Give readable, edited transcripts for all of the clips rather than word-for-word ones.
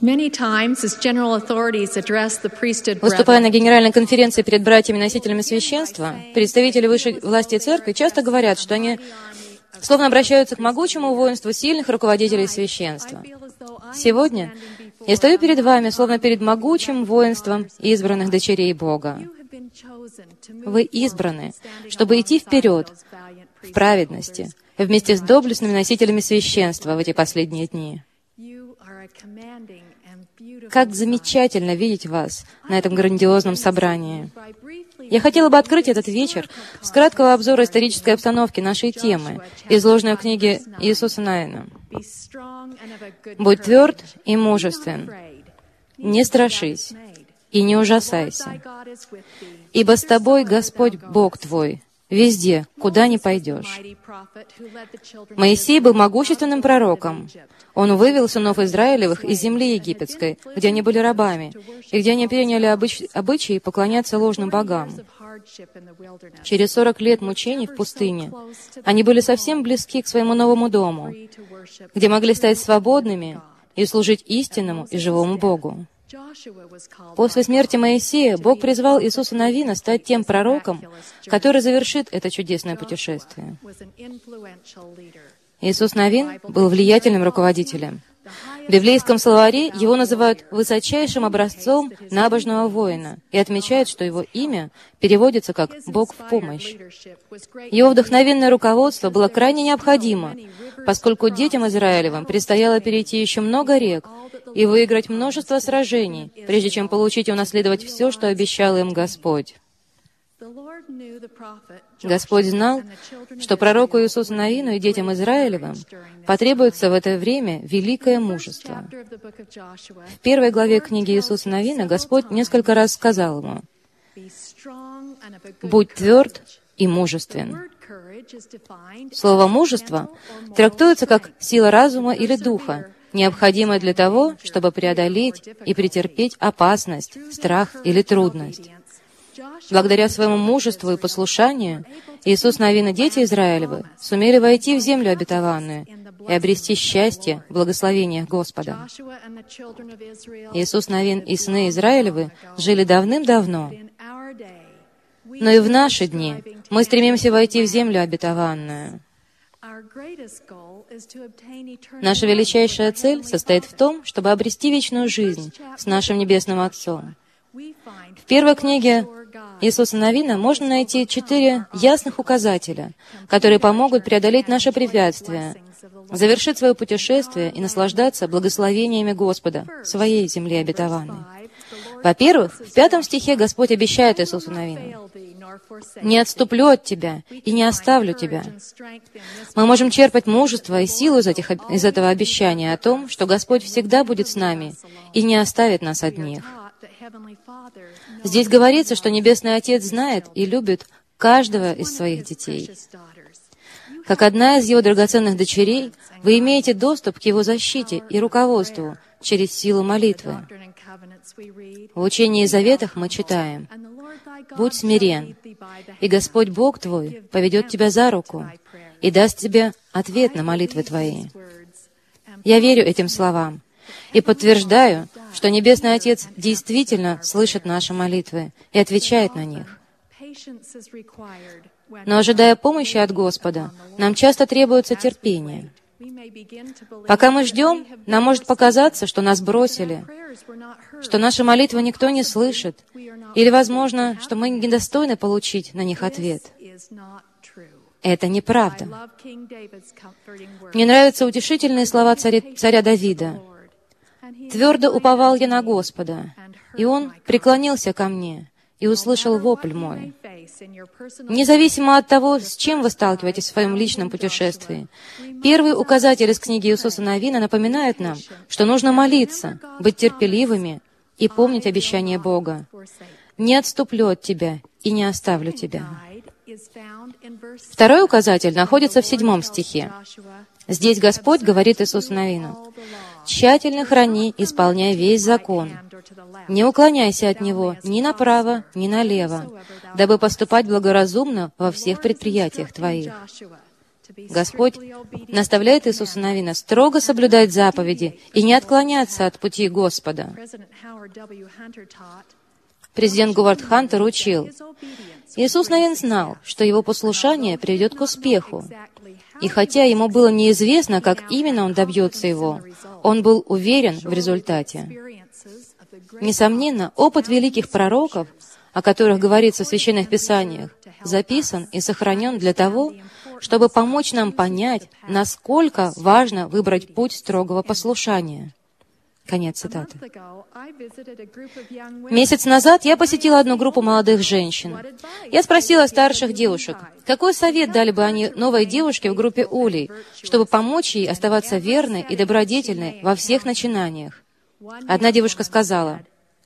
Выступая на Генеральной конференции перед братьями-носителями священства, представители высшей власти церкви часто говорят, что они словно обращаются к могучему воинству сильных руководителей священства. Сегодня я стою перед вами, словно перед могучим воинством избранных дочерей Бога. Вы избраны, чтобы идти вперед в праведности, вместе с доблестными носителями священства в эти последние дни. Как замечательно видеть вас на этом грандиозном собрании. Я хотела бы открыть этот вечер с краткого обзора исторической обстановки нашей темы, изложенной в книге Иисуса Навина. «Будь тверд и мужествен, не страшись и не ужасайся, ибо с тобой Господь Бог твой везде, куда ни пойдешь». Моисей был могущественным пророком. Он вывел сынов Израилевых из земли египетской, где они были рабами, и где они переняли обычаи поклоняться ложным богам. Через 40 лет мучений в пустыне они были совсем близки к своему новому дому, где могли стать свободными и служить истинному и живому Богу. После смерти Моисея Бог призвал Иисуса Навина стать тем пророком, который завершит это чудесное путешествие. Иисус Навин был влиятельным руководителем. В библейском словаре его называют высочайшим образцом набожного воина и отмечают, что его имя переводится как «Бог в помощь». Его вдохновенное руководство было крайне необходимо, поскольку детям Израилевым предстояло перейти еще много рек и выиграть множество сражений, прежде чем получить и унаследовать все, что обещал им Господь. Господь знал, что пророку Иисусу Навину и детям Израилевым потребуется в это время великое мужество. В первой главе книги Иисуса Навина Господь несколько раз сказал ему: «Будь тверд и мужествен». Слово «мужество» трактуется как сила разума или духа, необходимая для того, чтобы преодолеть и претерпеть опасность, страх или трудность. Благодаря своему мужеству и послушанию Иисус Навин и дети Израилевы сумели войти в землю обетованную и обрести счастье в благословениях Господа. Иисус Навин и сыны Израилевы жили давным-давно, но и в наши дни мы стремимся войти в землю обетованную. Наша величайшая цель состоит в том, чтобы обрести вечную жизнь с нашим Небесным Отцом. В первой книге Иисуса Навина можно найти 4 ясных указателя, которые помогут преодолеть наши препятствия, завершить свое путешествие и наслаждаться благословениями Господа в своей земле обетованной. Во-первых, в 5 стихе Господь обещает Иисусу Навину: «Не отступлю от тебя и не оставлю тебя». Мы можем черпать мужество и силу из этого обещания о том, что Господь всегда будет с нами и не оставит нас одних. Здесь говорится, что Небесный Отец знает и любит каждого из своих детей. Как одна из Его драгоценных дочерей, вы имеете доступ к Его защите и руководству через силу молитвы. В Учении и Заветах мы читаем: «Будь смирен, и Господь Бог твой поведет тебя за руку и даст тебе ответ на молитвы твои». Я верю этим словам и подтверждаю, что Небесный Отец действительно слышит наши молитвы и отвечает на них. Но, ожидая помощи от Господа, нам часто требуется терпение. Пока мы ждем, нам может показаться, что нас бросили, что наши молитвы никто не слышит, или, возможно, что мы недостойны получить на них ответ. Это неправда. Мне нравятся утешительные слова царя Давида. «Твердо уповал я на Господа, и Он преклонился ко мне и услышал вопль мой». Независимо от того, с чем вы сталкиваетесь в своем личном путешествии, первый указатель из книги Иисуса Навина напоминает нам, что нужно молиться, быть терпеливыми и помнить обещание Бога. «Не отступлю от тебя и не оставлю тебя». Второй указатель находится в 7 стихе. Здесь Господь говорит Иисусу Навину: «Тщательно храни, исполняй весь закон. Не уклоняйся от него ни направо, ни налево, дабы поступать благоразумно во всех предприятиях твоих». Господь наставляет Иисуса Навина строго соблюдать заповеди и не отклоняться от пути Господа. Президент Говард Хантер учил, Иисус Навин знал, что его послушание приведет к успеху. И хотя ему было неизвестно, как именно он добьется его, он был уверен в результате. Несомненно, опыт великих пророков, о которых говорится в Священных Писаниях, записан и сохранен для того, чтобы помочь нам понять, насколько важно выбрать путь строгого послушания. Конец цитаты. Месяц назад я посетила одну группу молодых женщин. Я спросила старших девушек, какой совет дали бы они новой девушке в группе Улей, чтобы помочь ей оставаться верной и добродетельной во всех начинаниях. Одна девушка сказала,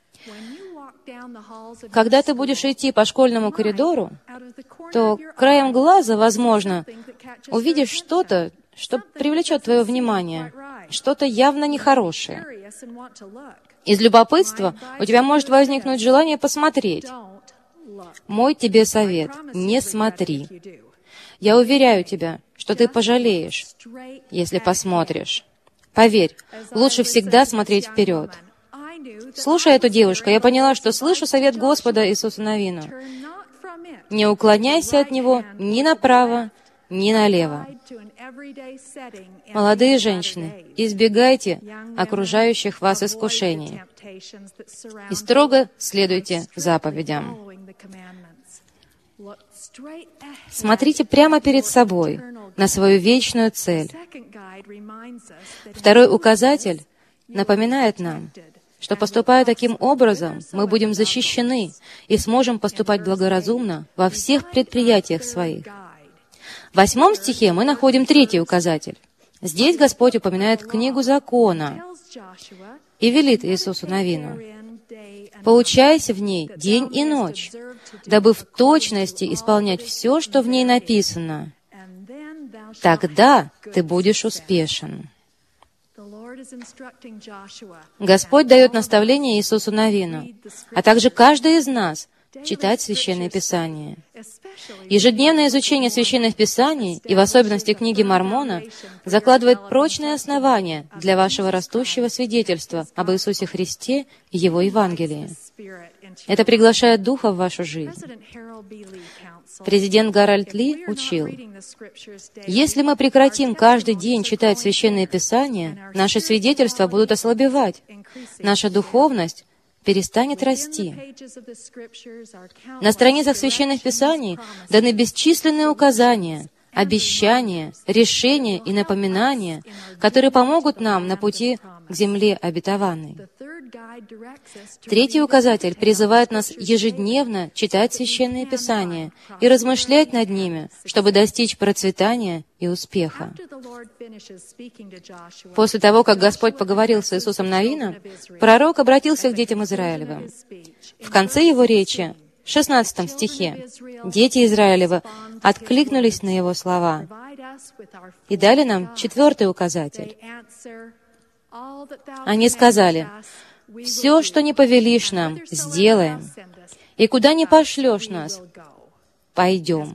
«Когда ты будешь идти по школьному коридору, то краем глаза, возможно, увидишь что-то, что привлечет твое внимание, что-то явно нехорошее. Из любопытства у тебя может возникнуть желание посмотреть. Мой тебе совет — не смотри. Я уверяю тебя, что ты пожалеешь, если посмотришь. Поверь, лучше всегда смотреть вперед». Слушая эту девушку, я поняла, что слышу совет Господа Иисуса Навину. Не уклоняйся от него ни направо, ни налево. Молодые женщины, избегайте окружающих вас искушений и строго следуйте заповедям. Смотрите прямо перед собой на свою вечную цель. Второй указатель напоминает нам, что, поступая таким образом, мы будем защищены и сможем поступать благоразумно во всех предприятиях своих. В 8 стихе мы находим третий указатель. Здесь Господь упоминает книгу закона и велит Иисусу Навину: «Поучайся в ней день и ночь, дабы в точности исполнять все, что в ней написано. Тогда ты будешь успешен». Господь дает наставление Иисусу Навину, а также каждый из нас читать Священное Писание. Ежедневное изучение Священных Писаний, и в особенности книги Мормона, закладывает прочные основания для вашего растущего свидетельства об Иисусе Христе и Его Евангелии. Это приглашает Духа в вашу жизнь. Президент Гарольд Ли учил, если мы прекратим каждый день читать Священное Писание, наши свидетельства будут ослабевать, наша духовность перестанет расти. На страницах Священных Писаний даны бесчисленные указания, обещания, решения и напоминания, которые помогут нам на пути к земле обетованной. Третий указатель призывает нас ежедневно читать Священные Писания и размышлять над ними, чтобы достичь процветания и успеха. После того, как Господь поговорил с Иисусом Навином, пророк обратился к детям Израилевым. В конце его речи, в 16 стихе, дети Израилевы откликнулись на его слова и дали нам 4-й указатель. Они сказали: «Все, что не повелишь нам, сделаем, и куда не пошлешь нас, пойдем».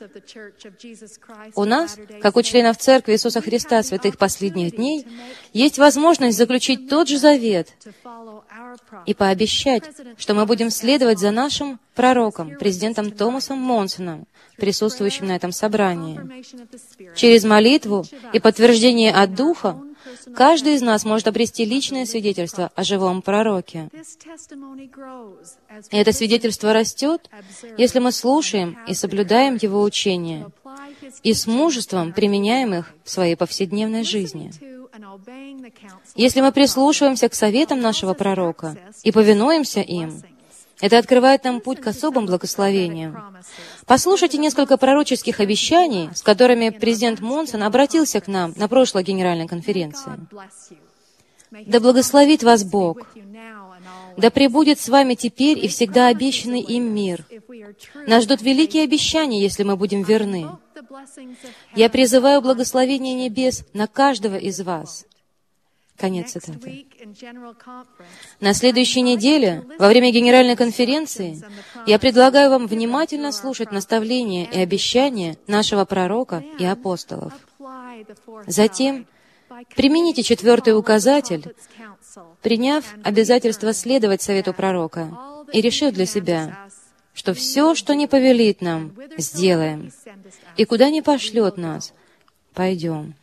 У нас, как у членов Церкви Иисуса Христа святых последних дней, есть возможность заключить тот же завет и пообещать, что мы будем следовать за нашим пророком, президентом Томасом Монсоном, присутствующим на этом собрании. Через молитву и подтверждение от Духа каждый из нас может обрести личное свидетельство о живом пророке. И это свидетельство растет, если мы слушаем и соблюдаем его учения, и с мужеством применяем их в своей повседневной жизни. Если мы прислушиваемся к советам нашего пророка и повинуемся им, это открывает нам путь к особым благословениям. Послушайте несколько пророческих обещаний, с которыми президент Монсон обратился к нам на прошлой генеральной конференции. «Да благословит вас Бог! Да пребудет с вами теперь и всегда обещанный им мир. Нас ждут великие обещания, если мы будем верны. Я призываю благословение небес на каждого из вас. Конец цитаты. На следующей неделе, во время Генеральной конференции, я предлагаю вам внимательно слушать наставления и обещания нашего пророка и апостолов. Затем примените 4-й указатель, приняв обязательство следовать совету пророка и решив для себя, что все, что не повелит нам, сделаем, и куда не пошлет нас, пойдем.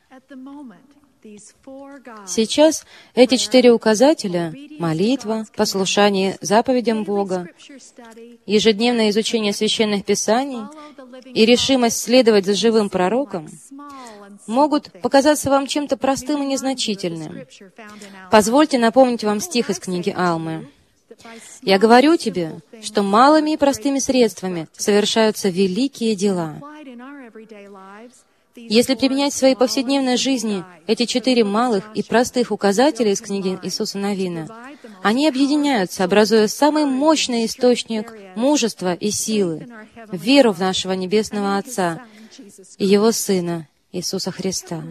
Сейчас эти 4 указателя — молитва, послушание заповедям Бога, ежедневное изучение священных писаний и решимость следовать за живым пророком — могут показаться вам чем-то простым и незначительным. Позвольте напомнить вам стих из книги Алмы. «Я говорю тебе, что малыми и простыми средствами совершаются великие дела». Если применять в своей повседневной жизни эти 4 малых и простых указателя из книги Иисуса Навина, они объединяются, образуя самый мощный источник мужества и силы, веру в нашего Небесного Отца и Его Сына, Иисуса Христа.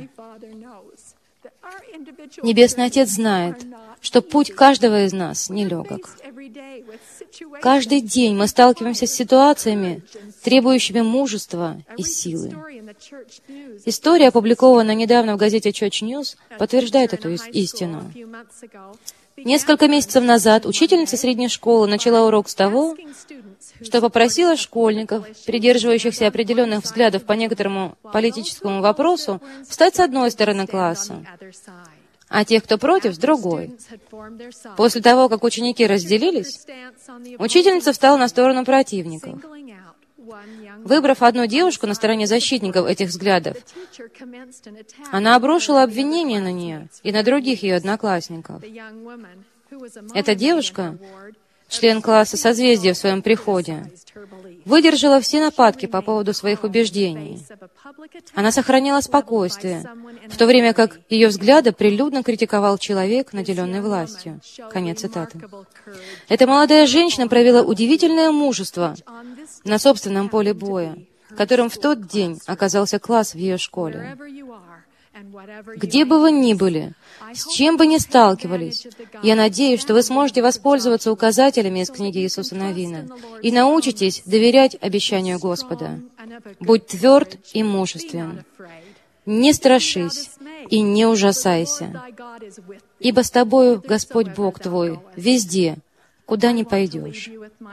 Небесный Отец знает, что путь каждого из нас нелегок. Каждый день мы сталкиваемся с ситуациями, требующими мужества и силы. История, опубликованная недавно в газете Church News, подтверждает эту истину. Несколько месяцев назад учительница средней школы начала урок с того, что попросила школьников, придерживающихся определенных взглядов по некоторому политическому вопросу, встать с одной стороны класса, а тех, кто против, с другой. После того, как ученики разделились, учительница встала на сторону противников. Выбрав одну девушку на стороне защитников этих взглядов, она обрушила обвинения на нее и на других ее одноклассников. Эта девушка, член класса «Созвездие» в своем приходе, выдержала все нападки по поводу своих убеждений. Она сохраняла спокойствие, в то время как ее взгляды прилюдно критиковал человек, наделенный властью. Конец цитаты. Эта молодая женщина проявила удивительное мужество на собственном поле боя, которым в тот день оказался класс в ее школе. Где бы вы ни были, с чем бы ни сталкивались, я надеюсь, что вы сможете воспользоваться указателями из книги Иисуса Навина и научитесь доверять обещанию Господа. Будь тверд и мужествен. Не страшись и не ужасайся, ибо с тобою Господь Бог твой везде, куда ни пойдешь.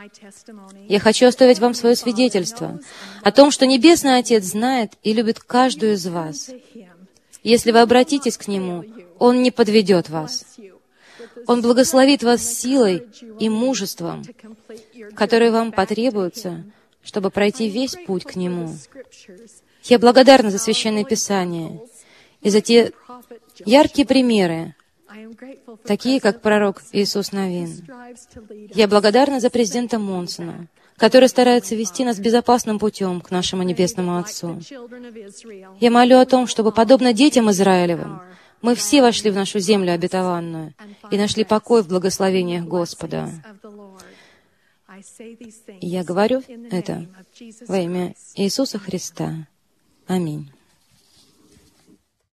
Я хочу оставить вам свое свидетельство о том, что Небесный Отец знает и любит каждую из вас. Если вы обратитесь к Нему, Он не подведет вас. Он благословит вас силой и мужеством, которые вам потребуются, чтобы пройти весь путь к Нему. Я благодарна за Священное Писание и за те яркие примеры, такие как пророк Иисус Навин. Я благодарна за президента Монсона, который старается вести нас безопасным путем к нашему Небесному Отцу. Я молю о том, чтобы, подобно детям Израилевым, мы все вошли в нашу землю обетованную и нашли покой в благословениях Господа. И я говорю это во имя Иисуса Христа. Аминь.